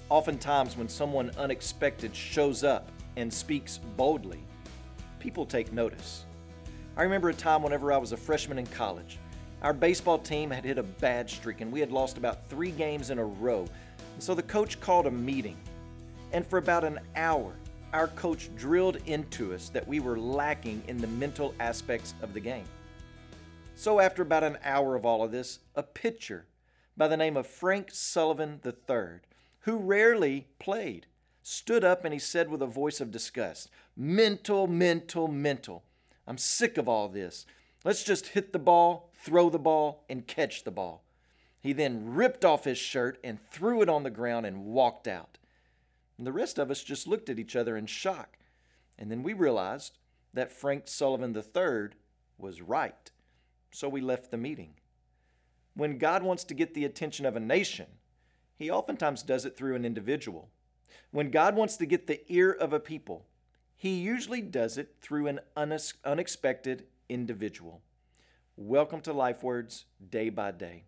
Oftentimes, when someone unexpected shows up and speaks boldly, people take notice. I remember a time whenever I was a freshman in college. Our baseball team had hit a bad streak and we had lost about 3 games in a row. So the coach called a meeting. And for about an hour, our coach drilled into us that we were lacking in the mental aspects of the game. So after about an hour of all of this, a pitcher by the name of Frank Sullivan III, who rarely played, stood up and he said with a voice of disgust, "Mental, mental, mental. I'm sick of all this. Let's just hit the ball, throw the ball, and catch the ball." He then ripped off his shirt and threw it on the ground and walked out. And the rest of us just looked at each other in shock. And then we realized that Frank Sullivan III was right. So we left the meeting. When God wants to get the attention of a nation, He oftentimes does it through an individual. When God wants to get the ear of a people, He usually does it through an unexpected individual. Welcome to Life Words Day by Day.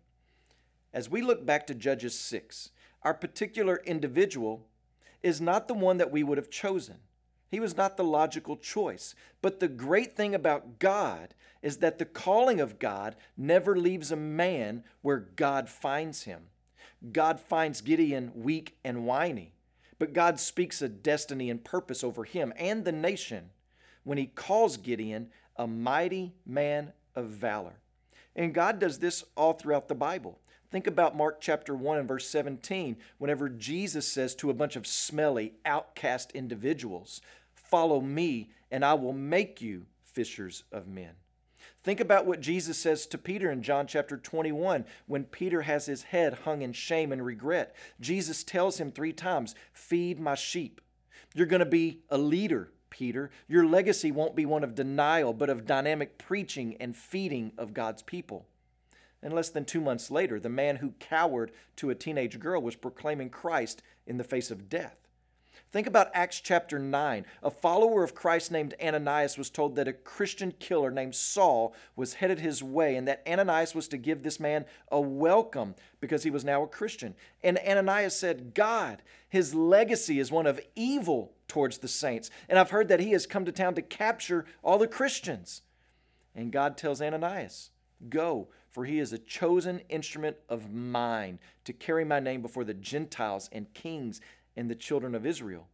As we look back to Judges 6, our particular individual is not the one that we would have chosen. He was not the logical choice. But the great thing about God is that the calling of God never leaves a man where God finds him. God finds Gideon weak and whiny, but God speaks a destiny and purpose over him and the nation when He calls Gideon a mighty man of valor. And God does this all throughout the Bible. Think about Mark chapter 1 and verse 17, whenever Jesus says to a bunch of smelly, outcast individuals, "Follow me, and I will make you fishers of men." Think about what Jesus says to Peter in John chapter 21 when Peter has his head hung in shame and regret. Jesus tells him 3 times, "Feed my sheep." You're going to be a leader, Peter. Your legacy won't be one of denial, but of dynamic preaching and feeding of God's people. And less than 2 months later, the man who cowered to a teenage girl was proclaiming Christ in the face of death. Think about Acts chapter 9. A follower of Christ named Ananias was told that a Christian killer named Saul was headed his way and that Ananias was to give this man a welcome because he was now a Christian. And Ananias said, "God, his legacy is one of evil towards the saints. And I've heard that he has come to town to capture all the Christians." And God tells Ananias, "Go, for he is a chosen instrument of mine to carry my name before the Gentiles and kings and the children of Israel."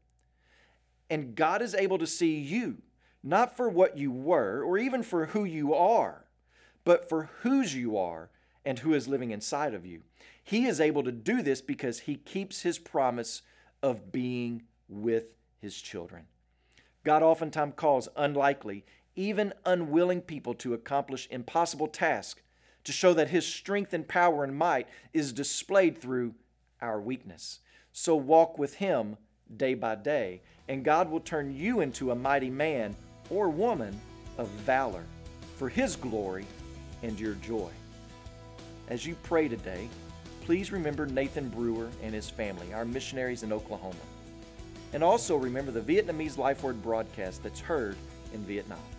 And God is able to see you, not for what you were or even for who you are, but for whose you are and who is living inside of you. He is able to do this because He keeps His promise of being with His children. God oftentimes calls unlikely, even unwilling people to accomplish impossible tasks to show that His strength and power and might is displayed through our weakness. So walk with Him day by day, and God will turn you into a mighty man or woman of valor for His glory and your joy. As you pray today, please remember Nathan Brewer and his family, our missionaries in Oklahoma. And also remember the Vietnamese Life Word broadcast that's heard in Vietnam.